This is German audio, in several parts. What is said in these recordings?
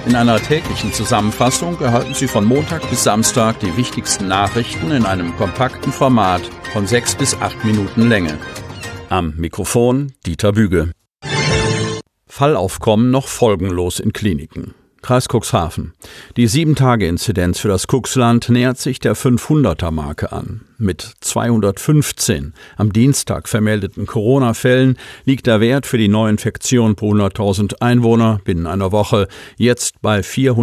In einer täglichen Zusammenfassung erhalten Sie von Montag bis Samstag die wichtigsten Nachrichten in einem kompakten Format von 6 bis 8 Minuten Länge. Am Mikrofon Dieter Büge. Fallaufkommen noch folgenlos in Kliniken. Kreis Cuxhaven. Die 7-Tage-Inzidenz für das Cuxland nähert sich der 500er-Marke an. Mit 215 am Dienstag vermeldeten Corona-Fällen liegt der Wert für die Neuinfektion pro 100.000 Einwohner binnen einer Woche jetzt bei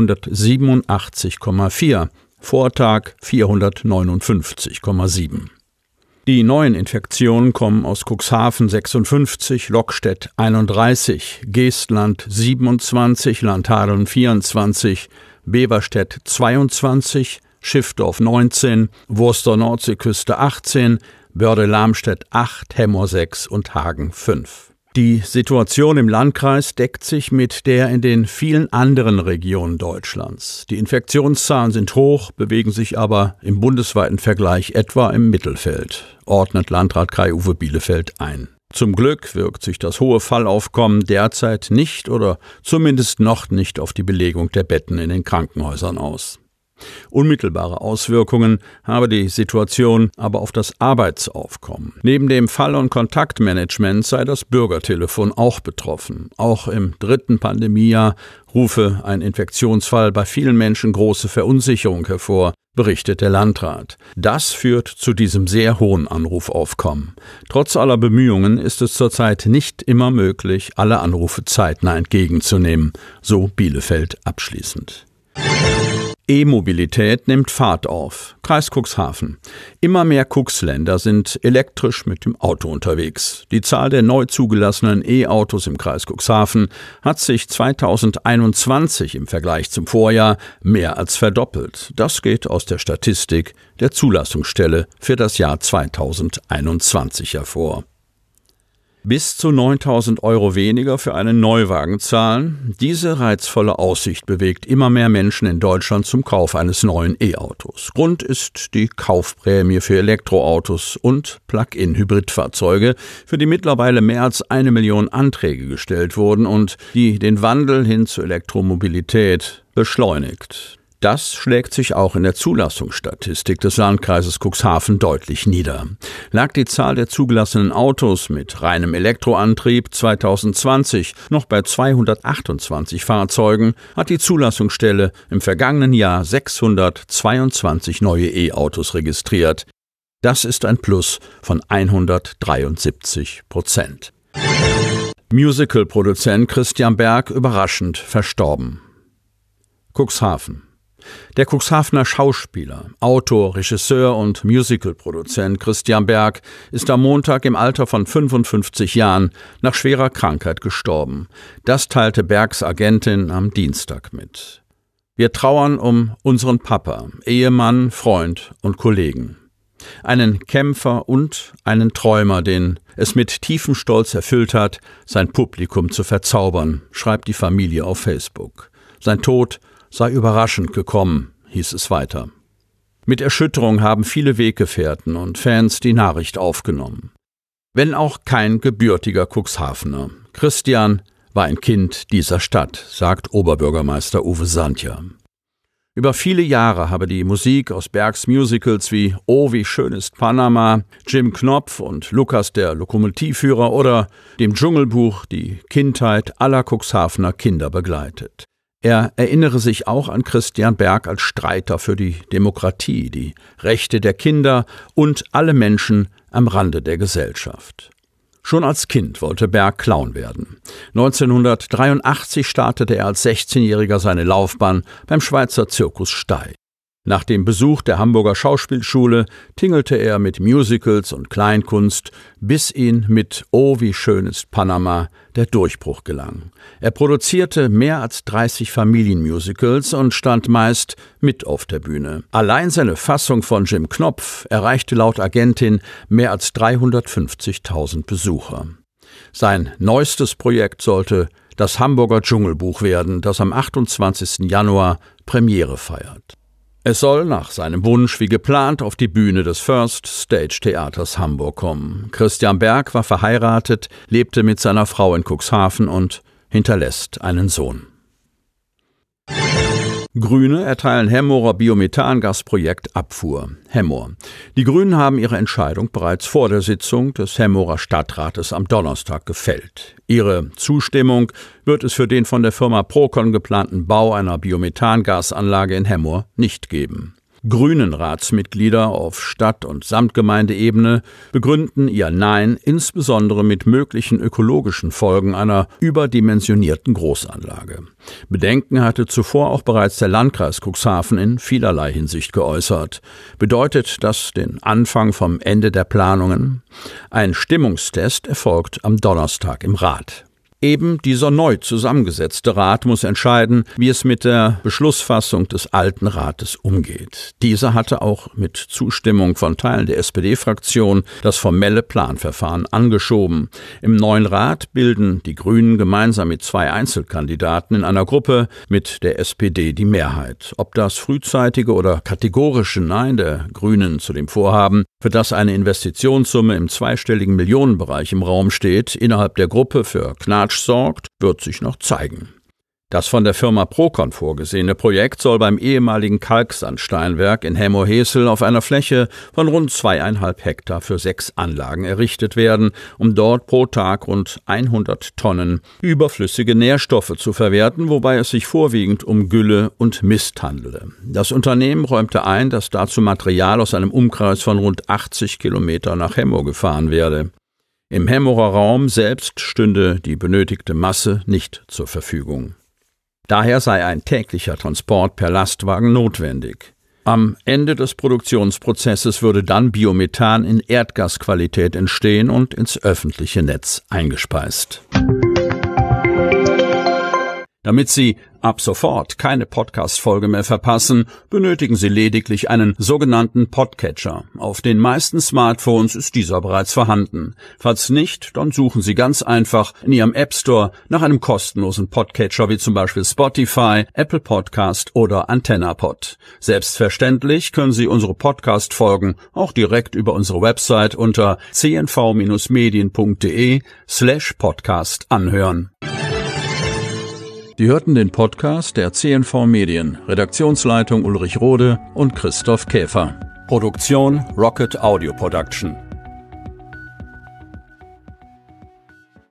487,4, Vortag 459,7. Die neuen Infektionen kommen aus Cuxhaven 56, Lockstedt 31, Geestland 27, Landhadeln 24, Beverstedt 22, Schiffdorf 19, Worcester-Nordseeküste 18, Börde-Lamstedt 8, Hemmoor 6 und Hagen 5. Die Situation im Landkreis deckt sich mit der in den vielen anderen Regionen Deutschlands. Die Infektionszahlen sind hoch, bewegen sich aber im bundesweiten Vergleich etwa im Mittelfeld, ordnet Landrat Kai-Uwe Bielefeld ein. Zum Glück wirkt sich das hohe Fallaufkommen derzeit nicht oder zumindest noch nicht auf die Belegung der Betten in den Krankenhäusern aus. Unmittelbare Auswirkungen habe die Situation aber auf das Arbeitsaufkommen. Neben dem Fall- und Kontaktmanagement sei das Bürgertelefon auch betroffen. Auch im 3. Pandemiejahr rufe ein Infektionsfall bei vielen Menschen große Verunsicherung hervor, berichtet der Landrat. Das führt zu diesem sehr hohen Anrufaufkommen. Trotz aller Bemühungen ist es zurzeit nicht immer möglich, alle Anrufe zeitnah entgegenzunehmen, so Bielefeld abschließend. E-Mobilität nimmt Fahrt auf. Kreis Cuxhaven. Immer mehr Cuxländer sind elektrisch mit dem Auto unterwegs. Die Zahl der neu zugelassenen E-Autos im Kreis Cuxhaven hat sich 2021 im Vergleich zum Vorjahr mehr als verdoppelt. Das geht aus der Statistik der Zulassungsstelle für das Jahr 2021 hervor. Bis zu 9.000 € weniger für einen Neuwagen zahlen. Diese reizvolle Aussicht bewegt immer mehr Menschen in Deutschland zum Kauf eines neuen E-Autos. Grund ist die Kaufprämie für Elektroautos und Plug-in-Hybridfahrzeuge, für die mittlerweile mehr als 1 Million Anträge gestellt wurden und die den Wandel hin zur Elektromobilität beschleunigt. Das schlägt sich auch in der Zulassungsstatistik des Landkreises Cuxhaven deutlich nieder. Lag die Zahl der zugelassenen Autos mit reinem Elektroantrieb 2020 noch bei 228 Fahrzeugen, hat die Zulassungsstelle im vergangenen Jahr 622 neue E-Autos registriert. Das ist ein Plus von 173%. Musical-Produzent Christian Berg überraschend verstorben. Cuxhaven. Der Cuxhavener Schauspieler, Autor, Regisseur und Musicalproduzent Christian Berg ist am Montag im Alter von 55 Jahren nach schwerer Krankheit gestorben. Das teilte Bergs Agentin am Dienstag mit. Wir trauern um unseren Papa, Ehemann, Freund und Kollegen. Einen Kämpfer und einen Träumer, den es mit tiefem Stolz erfüllt hat, sein Publikum zu verzaubern, schreibt die Familie auf Facebook. Sein Tod sei überraschend gekommen, hieß es weiter. Mit Erschütterung haben viele Weggefährten und Fans die Nachricht aufgenommen. Wenn auch kein gebürtiger Cuxhavener. Christian war ein Kind dieser Stadt, sagt Oberbürgermeister Uwe Sandja. Über viele Jahre habe die Musik aus Bergs Musicals wie Oh, wie schön ist Panama, Jim Knopf und Lukas der Lokomotivführer oder dem Dschungelbuch die Kindheit aller Cuxhavener Kinder begleitet. Er erinnere sich auch an Christian Berg als Streiter für die Demokratie, die Rechte der Kinder und alle Menschen am Rande der Gesellschaft. Schon als Kind wollte Berg Clown werden. 1983 startete er als 16-Jähriger seine Laufbahn beim Schweizer Zirkus Stey. Nach dem Besuch der Hamburger Schauspielschule tingelte er mit Musicals und Kleinkunst, bis ihn mit Oh, wie schön ist Panama der Durchbruch gelang. Er produzierte mehr als 30 Familienmusicals und stand meist mit auf der Bühne. Allein seine Fassung von Jim Knopf erreichte laut Agentin mehr als 350.000 Besucher. Sein neuestes Projekt sollte das Hamburger Dschungelbuch werden, das am 28. Januar Premiere feiert. Es soll nach seinem Wunsch wie geplant auf die Bühne des First Stage Theaters Hamburg kommen. Christian Berg war verheiratet, lebte mit seiner Frau in Cuxhaven und hinterlässt einen Sohn. Grüne erteilen Hemmorer Biomethangasprojekt Abfuhr. Hemmoor. Die Grünen haben ihre Entscheidung bereits vor der Sitzung des Hemmorer Stadtrates am Donnerstag gefällt. Ihre Zustimmung wird es für den von der Firma Procon geplanten Bau einer Biomethangasanlage in Hemmoor nicht geben. Grünen-Ratsmitglieder auf Stadt- und Samtgemeindeebene begründen ihr Nein insbesondere mit möglichen ökologischen Folgen einer überdimensionierten Großanlage. Bedenken hatte zuvor auch bereits der Landkreis Cuxhaven in vielerlei Hinsicht geäußert. Bedeutet das den Anfang vom Ende der Planungen? Ein Stimmungstest erfolgt am Donnerstag im Rat. Eben dieser neu zusammengesetzte Rat muss entscheiden, wie es mit der Beschlussfassung des alten Rates umgeht. Dieser hatte auch mit Zustimmung von Teilen der SPD-Fraktion das formelle Planverfahren angeschoben. Im neuen Rat bilden die Grünen gemeinsam mit 2 Einzelkandidaten in einer Gruppe mit der SPD die Mehrheit. Ob das frühzeitige oder kategorische Nein der Grünen zu dem Vorhaben, für das eine Investitionssumme im zweistelligen Millionenbereich im Raum steht, innerhalb der Gruppe für Knatsch sorgt, wird sich noch zeigen. Das von der Firma Procon vorgesehene Projekt soll beim ehemaligen Kalksandsteinwerk in Hemmoor-Hesel auf einer Fläche von rund 2,5 Hektar für 6 Anlagen errichtet werden, um dort pro Tag rund 100 Tonnen überflüssige Nährstoffe zu verwerten, wobei es sich vorwiegend um Gülle und Mist handele. Das Unternehmen räumte ein, dass dazu Material aus einem Umkreis von rund 80 Kilometer nach Hemmoor gefahren werde. Im Hemmoorer Raum selbst stünde die benötigte Masse nicht zur Verfügung. Daher sei ein täglicher Transport per Lastwagen notwendig. Am Ende des Produktionsprozesses würde dann Biomethan in Erdgasqualität entstehen und ins öffentliche Netz eingespeist. Damit Sie ab sofort keine Podcast-Folge mehr verpassen, benötigen Sie lediglich einen sogenannten Podcatcher. Auf den meisten Smartphones ist dieser bereits vorhanden. Falls nicht, dann suchen Sie ganz einfach in Ihrem App Store nach einem kostenlosen Podcatcher wie zum Beispiel Spotify, Apple Podcast oder AntennaPod. Selbstverständlich können Sie unsere Podcast-Folgen auch direkt über unsere Website unter cnv-medien.de/podcast anhören. Sie hörten den Podcast der CNV Medien, Redaktionsleitung Ulrich Rode und Christoph Käfer. Produktion Rocket Audio Production.